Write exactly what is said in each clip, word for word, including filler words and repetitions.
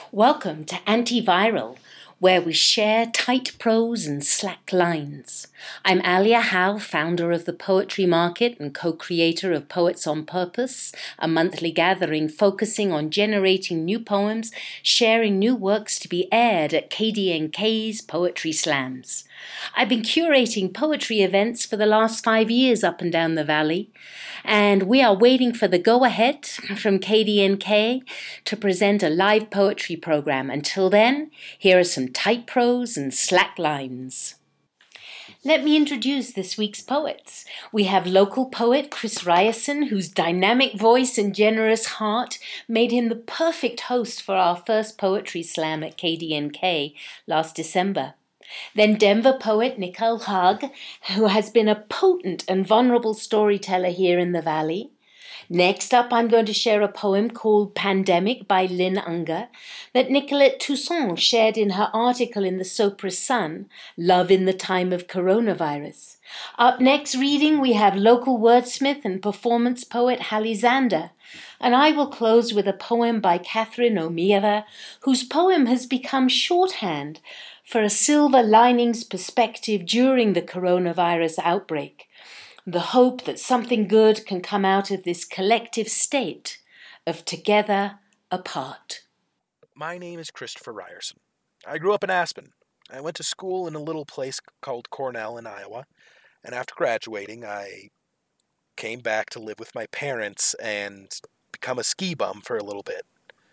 Welcome to Antiviral, where we share tight prose and slack lines. I'm Alia Howe, founder of the Poetry Market and co-creator of Poets on Purpose, a monthly gathering focusing on generating new poems, sharing new works to be aired at K D N K's Poetry Slams. I've been curating poetry events for the last five years up and down the valley, and we are waiting for the go-ahead from K D N K to present a live poetry program. Until then, here are some tight prose and slack lines. Let me introduce this week's poets. We have local poet Chris Ryerson, whose dynamic voice and generous heart made him the perfect host for our first poetry slam at K D N K last December. Then Denver poet Nicole Haag, who has been a potent and vulnerable storyteller here in the Valley. Next up, I'm going to share a poem called Pandemic by Lynn Unger that Nicolette Toussaint shared in her article in the Sopris Sun, Love in the Time of Coronavirus. Up next reading, we have local wordsmith and performance poet Hallie Zander, and I will close with a poem by Catherine O'Meara, whose poem has become shorthand for a silver linings perspective during the coronavirus outbreak. The hope that something good can come out of this collective state of together apart. My name is Christopher Ryerson. I grew up in Aspen. I went to school in a little place called Cornell in Iowa, and after graduating, I came back to live with my parents and become a ski bum for a little bit.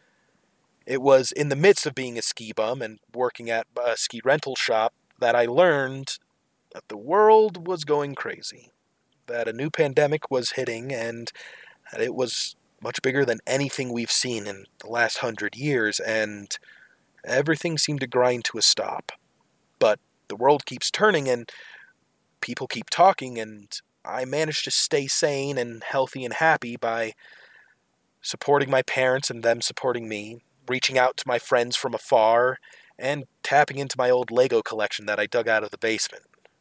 It was in the midst of being a ski bum and working at a ski rental shop that I learned that the world was going crazy, that a new pandemic was hitting, and that it was much bigger than anything we've seen in the last hundred years, and everything seemed to grind to a stop. But the world keeps turning, and people keep talking, and I managed to stay sane and healthy and happy by supporting my parents and them supporting me, reaching out to my friends from afar, and tapping into my old Lego collection that I dug out of the basement.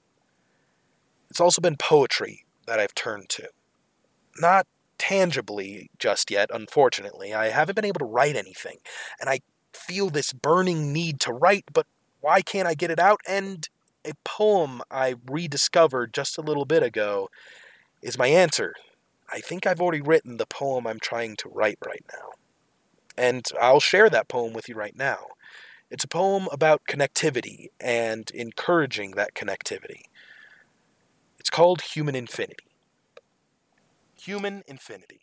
It's also been poetry that I've turned to. Not tangibly just yet, unfortunately. I haven't been able to write anything, and I feel this burning need to write, but why can't I get it out? And a poem I rediscovered just a little bit ago is my answer. I think I've already written the poem I'm trying to write right now. And I'll share that poem with you right now. It's a poem about connectivity and encouraging that connectivity. It's called Human Infinity. Human Infinity.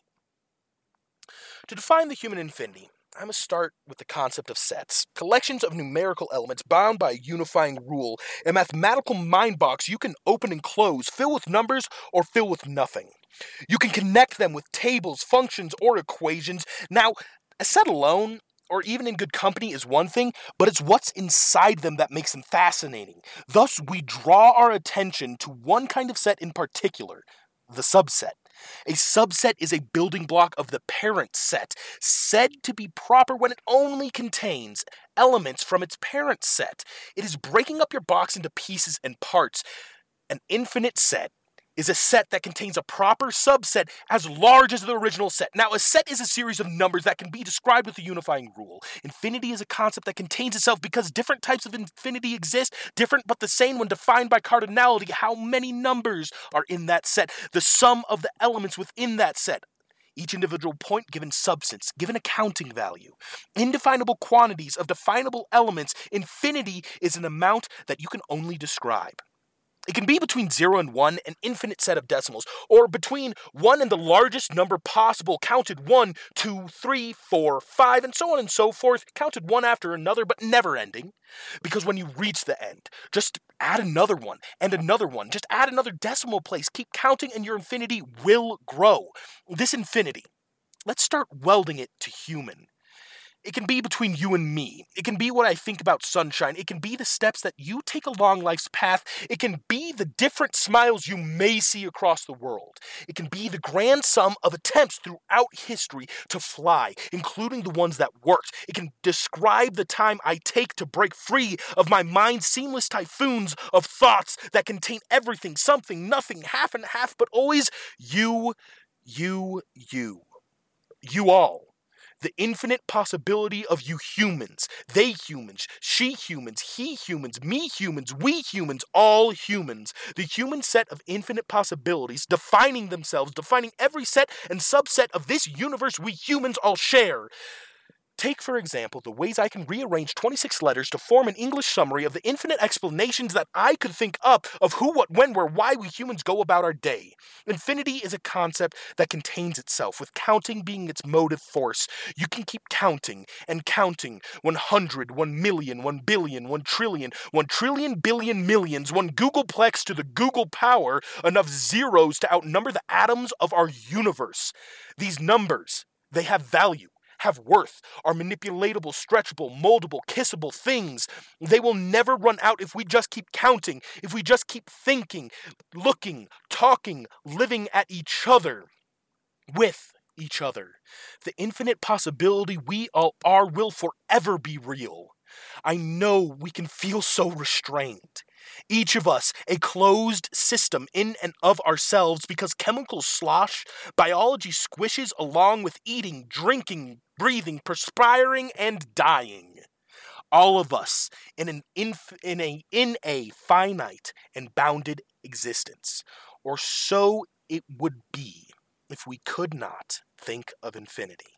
To define the human infinity, I must start with the concept of sets, collections of numerical elements bound by a unifying rule, a mathematical mind box you can open and close, fill with numbers or fill with nothing. You can connect them with tables, functions, or equations. Now, a set alone, or even in good company, is one thing, but it's what's inside them that makes them fascinating. Thus, we draw our attention to one kind of set in particular, the subset. A subset is a building block of the parent set, said to be proper when it only contains elements from its parent set. It is breaking up your box into pieces and parts. An infinite set is a set that contains a proper subset as large as the original set. Now, a set is a series of numbers that can be described with a unifying rule. Infinity is a concept that contains itself because different types of infinity exist, different but the same when defined by cardinality. How many numbers are in that set? The sum of the elements within that set. Each individual point given substance, given a counting value. Indefinable quantities of definable elements. Infinity is an amount that you can only describe. It can be between zero and one, an infinite set of decimals, or between one and the largest number possible, counted one, two, three, four, five, and so on and so forth, counted one after another, but never ending. Because when you reach the end, just add another one, and another one, just add another decimal place, keep counting, and your infinity will grow. This infinity, let's start welding it to human. It can be between you and me. It can be what I think about sunshine. It can be the steps that you take along life's path. It can be the different smiles you may see across the world. It can be the grand sum of attempts throughout history to fly, including the ones that worked. It can describe the time I take to break free of my mind's seamless typhoons of thoughts that contain everything, something, nothing, half and half, but always you, you, you. You all. the infinite possibility of you humans, they humans, she humans, he humans, me humans, we humans, all humans. The human set of infinite possibilities defining themselves, defining every set and subset of this universe we humans all share. Take, for example, the ways I can rearrange twenty-six letters to form an English summary of the infinite explanations that I could think up of who, what, when, where, why we humans go about our day. Infinity is a concept that contains itself, with counting being its motive force. You can keep counting and counting. one hundred, one million, one billion, one trillion, one trillion billion millions, one Googleplex to the Google power, enough zeros to outnumber the atoms of our universe. These numbers, they have value, have worth, are manipulatable, stretchable, moldable, kissable things. They will never run out if we just keep counting, if we just keep thinking, looking, talking, living at each other, with each other. The infinite possibility we all are will forever be real. I know we can feel so restrained. Each of us a closed system in and of ourselves because chemicals slosh, biology squishes along with eating, drinking, breathing, perspiring, and dying. All of us in an inf- in a in a finite and bounded existence, or so it would be if we could not think of infinity.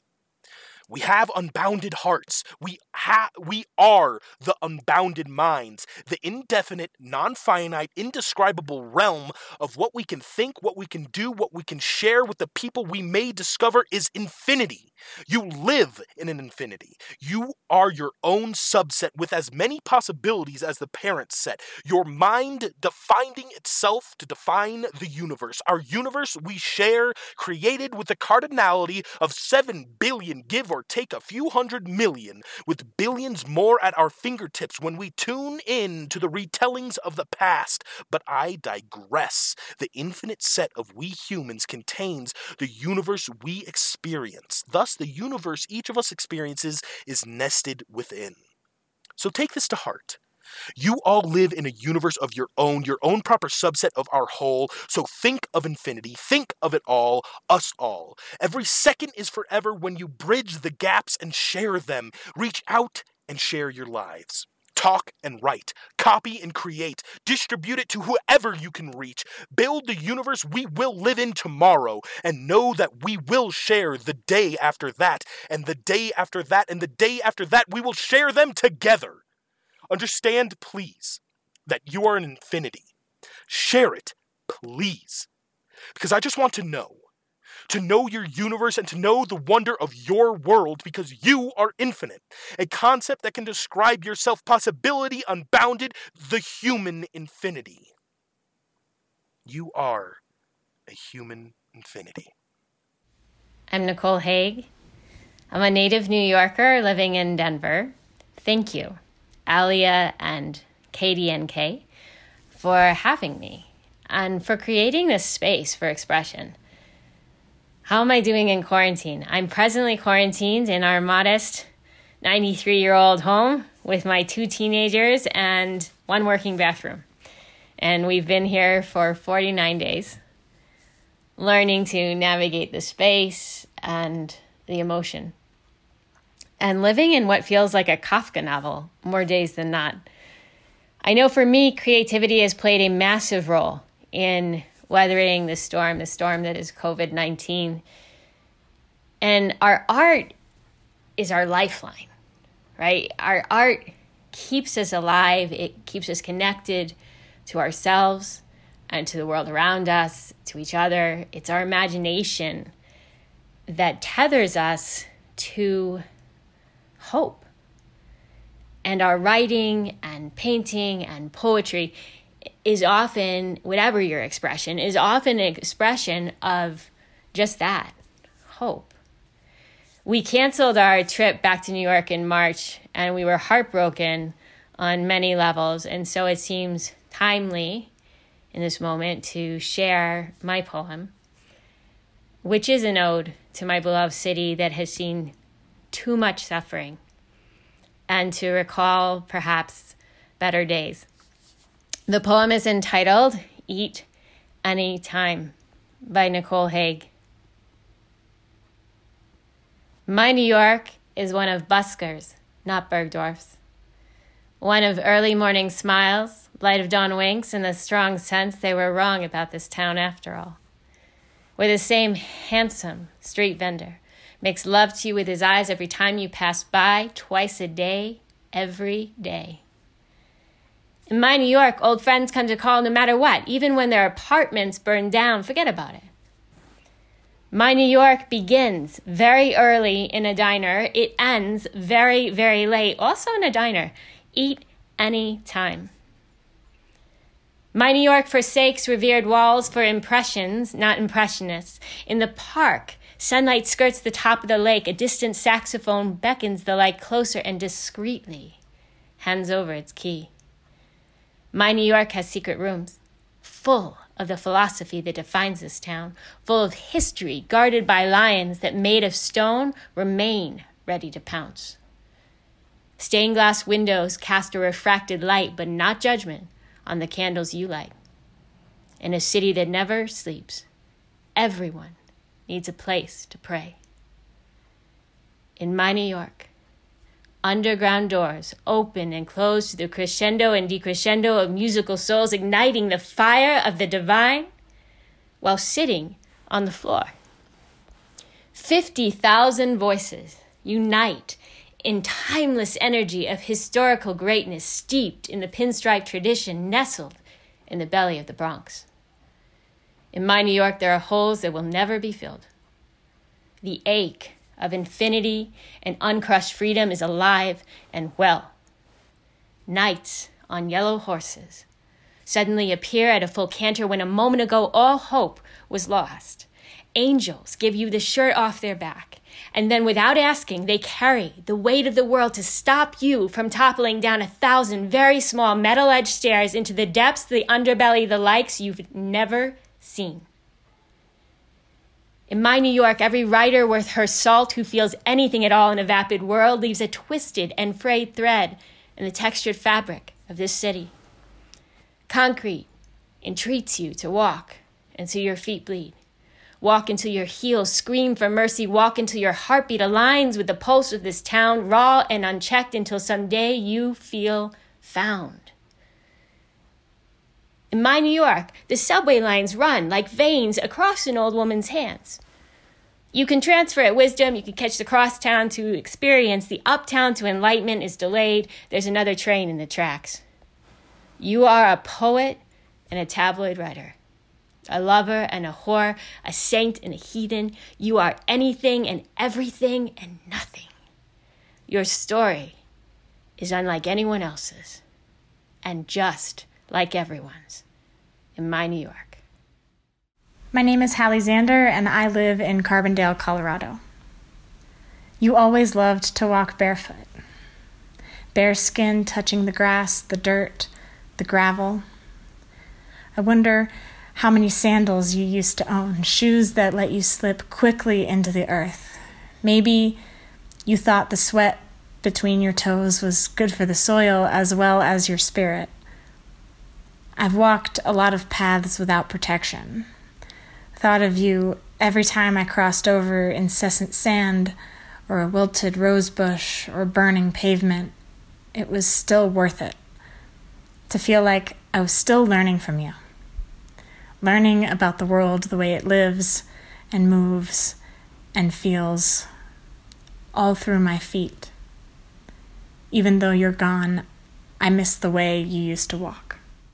We have unbounded hearts. We ha- we are the unbounded minds, the indefinite, non-finite, indescribable realm of what we can think, what we can do, what we can share with the people we may discover is infinity. You live in an infinity. You are your own subset with as many possibilities as the parent set. Your mind defining itself to define the universe. Our universe we share, created with the cardinality of seven billion, give or take a few hundred million, with billions more at our fingertips when we tune in to the retellings of the past. But I digress. The infinite set of we humans contains the universe we experience. Thus, the universe each of us experiences is nested within. So take this to heart. You all live in a universe of your own, your own proper subset of our whole. So think of infinity, think of it all, us all. Every second is forever when you bridge the gaps and share them. Reach out and share your lives. Talk and write, copy and create, distribute it to whoever you can reach. Build the universe we will live in tomorrow, and know that we will share the day after that, and the day after that, and the day after that. We will share them together. Understand, please, that you are an infinity. Share it, please. Because I just want to know. To know your universe and to know the wonder of your world because you are infinite. A concept that can describe your self-possibility unbounded, the human infinity. You are a human infinity. I'm Nicole Haig. I'm a native New Yorker living in Denver. Thank you, Alia and K D N K, for having me and for creating this space for expression. How am I doing in quarantine? I'm presently quarantined in our modest ninety-three-year-old home with my two teenagers and one working bathroom. And we've been here for forty-nine days, learning to navigate the space and the emotion. And living in what feels like a Kafka novel more days than not. I know for me, creativity has played a massive role in weathering the storm, the storm that is covid nineteen. And our art is our lifeline, right? Our art keeps us alive. It keeps us connected to ourselves and to the world around us, to each other. It's our imagination that tethers us to hope. And our writing and painting and poetry is often, whatever your expression, is often an expression of just that, hope. We canceled our trip back to New York in March, and we were heartbroken on many levels. And so it seems timely in this moment to share my poem, which is an ode to my beloved city that has seen too much suffering, and to recall perhaps better days. The poem is entitled Eat Any Time by Nicole Haig. My New York is one of buskers, not Bergdorf's. One of early morning smiles, light of dawn winks, and the strong sense they were wrong about this town after all. Where the same handsome street vendor makes love to you with his eyes every time you pass by, twice a day, every day. In my New York, old friends come to call no matter what, even when their apartments burn down. Forget about it. My New York begins very early in a diner. It ends very, very late, also in a diner. Eat any time. My New York forsakes revered walls for impressions, not impressionists. In the park, sunlight skirts the top of the lake. A distant saxophone beckons the light closer and discreetly hands over its key. My New York has secret rooms, full of the philosophy that defines this town, full of history guarded by lions that, made of stone, remain ready to pounce. Stained glass windows cast a refracted light, but not judgment, on the candles you light. In a city that never sleeps, everyone needs a place to pray. In my New York, underground doors open and close to the crescendo and decrescendo of musical souls, igniting the fire of the divine while sitting on the floor. Fifty thousand voices unite in timeless energy of historical greatness, steeped in the pinstripe tradition, nestled in the belly of the Bronx. In my New York, there are holes that will never be filled. The ache of infinity and uncrushed freedom is alive and well. Knights on yellow horses suddenly appear at a full canter when a moment ago all hope was lost. Angels give you the shirt off their back, and then without asking, they carry the weight of the world to stop you from toppling down a thousand very small metal-edged stairs into the depths of the underbelly, the likes you've never seen. In my New York, every writer worth her salt who feels anything at all in a vapid world leaves a twisted and frayed thread in the textured fabric of this city. Concrete entreats you to walk until your feet bleed. Walk until your heels scream for mercy. Walk until your heartbeat aligns with the pulse of this town, raw and unchecked, until someday you feel found. In my New York, the subway lines run like veins across an old woman's hands. You can transfer at Wisdom, you can catch the crosstown to Experience, the uptown to Enlightenment is delayed, there's another train in the tracks. You are a poet and a tabloid writer, a lover and a whore, a saint and a heathen. You are anything and everything and nothing. Your story is unlike anyone else's, and just like everyone's. In my New York. My name is Hallie Zander, and I live in Carbondale, Colorado. You always loved to walk barefoot. Bare skin touching the grass, the dirt, the gravel. I wonder how many sandals you used to own, shoes that let you slip quickly into the earth. Maybe you thought the sweat between your toes was good for the soil as well as your spirit. I've walked a lot of paths without protection. Thought of you every time I crossed over incessant sand or a wilted rose bush or burning pavement. It was still worth it to feel like I was still learning from you. Learning about the world, the way it lives and moves and feels, all through my feet. Even though you're gone, I miss the way you used to walk.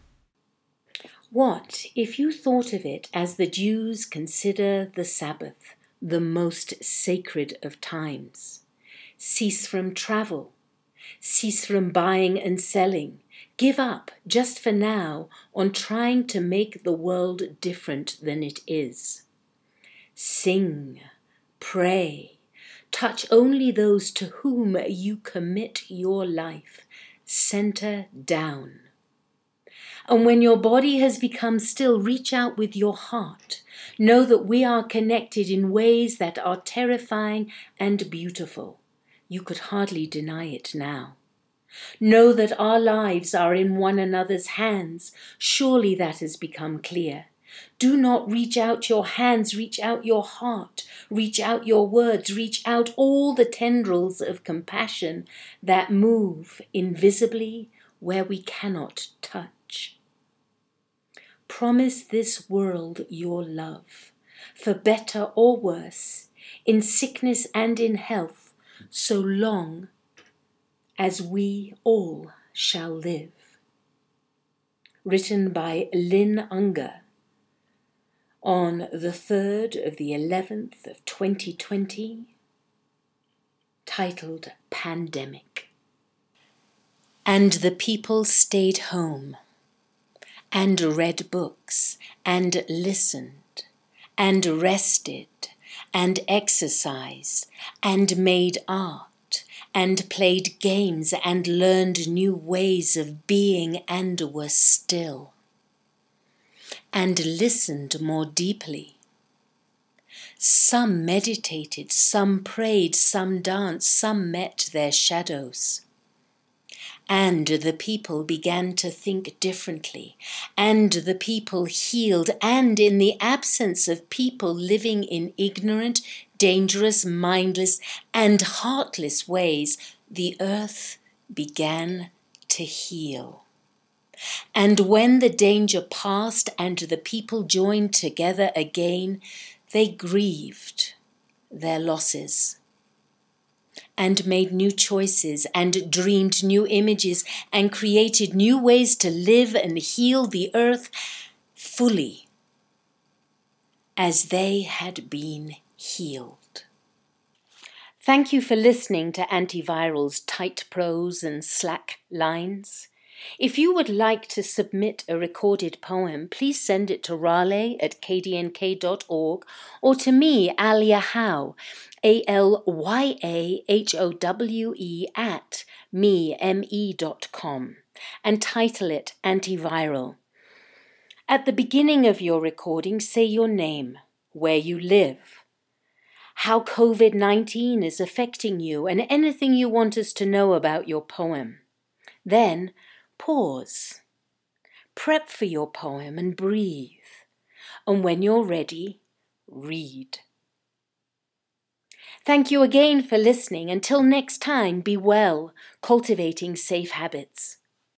What if you thought of it as the Jews consider the Sabbath, the most sacred of times? Cease from travel, cease from buying and selling, give up, just for now, on trying to make the world different than it is. Sing, pray, touch only those to whom you commit your life, center down. And when your body has become still, reach out with your heart. Know that we are connected in ways that are terrifying and beautiful. You could hardly deny it now. Know that our lives are in one another's hands. Surely that has become clear. Do not reach out your hands, reach out your heart, reach out your words, reach out all the tendrils of compassion that move invisibly where we cannot touch. Promise this world your love, for better or worse, in sickness and in health, so long as we all shall live. Written by Lynn Unger on the third of the eleventh of twenty twenty, titled Pandemic. And the people stayed home, and read books, and listened, and rested, and exercised, and made art, and played games, and learned new ways of being, and were still, and listened more deeply. Some meditated, some prayed, some danced, some met their shadows. And the people began to think differently, and the people healed, and in the absence of people living in ignorant, dangerous, mindless, and heartless ways, the earth began to heal. And when the danger passed and the people joined together again, they grieved their losses, and made new choices, and dreamed new images, and created new ways to live and heal the earth fully, as they had been healed. Thank you for listening to Antiviral's tight prose and slack lines. If you would like to submit a recorded poem, please send it to Raleigh at k d n k dot org or to me, Alia Howe, A L Y A H O W E at me, M E dot com, and title it Antiviral. At the beginning of your recording, say your name, where you live, how COVID nineteen is affecting you, and anything you want us to know about your poem. Then, pause, prep for your poem and breathe, and when you're ready, read. Thank you again for listening. Until next time, be well, cultivating safe habits.